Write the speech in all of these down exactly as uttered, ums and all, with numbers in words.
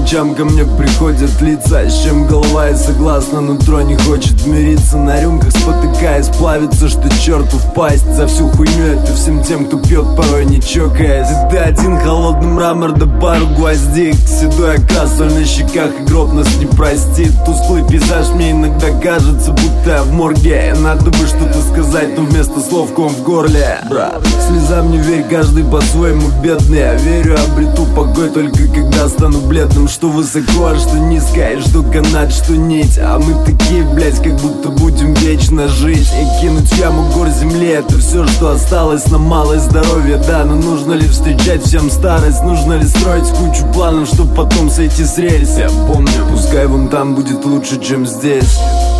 ночам ко мне приходят лица, с чем голова и согласна, нутро не хочет мириться. На рюмках спотыкаясь, плавится, что черту впасть. За всю хуйню это всем тем, кто пьет, порой не чокаясь. И ты один, холодный мрамор да пару гвоздик, седой окрас, соль на щеках, и гроб нас не простит. Тусклый пейзаж мне иногда кажется, будто я в морге. Надо бы что-то сказать, но вместо слов ком в горле. Брат, слезам не верь, каждый по-своему бедный. Я верю, обрету покой только когда стану бледным. Что высоко, а что низко, и что канат, что нить. А мы такие, блять, как будто будем вечно жить. И кинуть в яму гор земли, это все, что осталось. На малое здоровье, да, но нужно ли встречать всем старость? Нужно ли строить кучу планов, чтоб потом сойти с рельс? Я помню, пускай вон там будет лучше, чем здесь.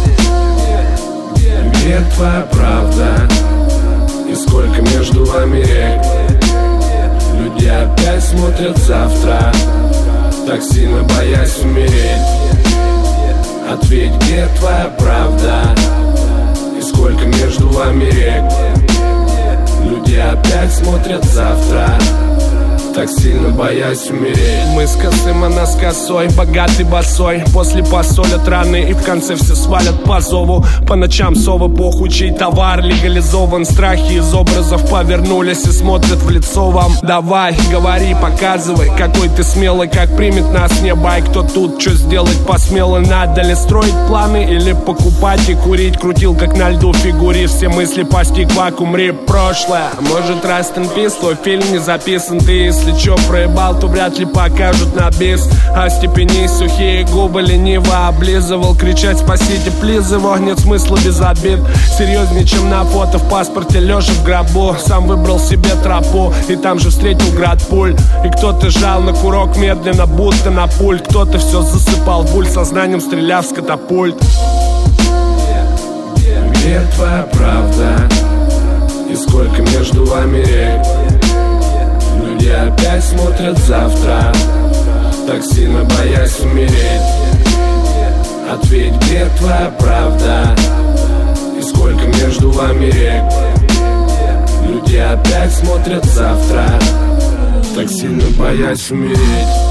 Где твоя правда? И сколько между вами рек? Люди опять смотрят завтра, так сильно боясь умереть. Ответь, где твоя правда? И сколько между вами рек? Люди опять смотрят завтра, так сильно боясь умереть. Мы с косым, она с косой, богатый босой. После посолят раны и в конце все свалят по зову. По ночам совы, похуй, чей товар легализован. Страхи из образов повернулись и смотрят в лицо вам. Давай, говори, показывай, какой ты смелый, как примет нас небо. И кто тут, что сделать посмело? Надо ли строить планы или покупать и курить? Крутил, как на льду фигури, все мысли постиг вакуум, рип прошлое. Может, Rest in Peace, твой фильм не записан, ты если Если чё проебал, то вряд ли покажут на бис. Остепенись, сухие губы лениво облизывал. Кричать спасите, плиз, его нет смысла без обид. Серьезнее, чем на фото в паспорте, лежа в гробу. Сам выбрал себе тропу и там же встретил град пуль. И кто-то жал на курок медленно, будто на пульт. Кто-то все засыпал буль, сознанием стреляв с катапульт. Где твоя правда? И сколько между вами рек? Люди опять смотрят завтра, так сильно боясь умереть. Ответь, где твоя правда? И сколько между вами рек? Люди опять смотрят завтра, так сильно боясь умереть.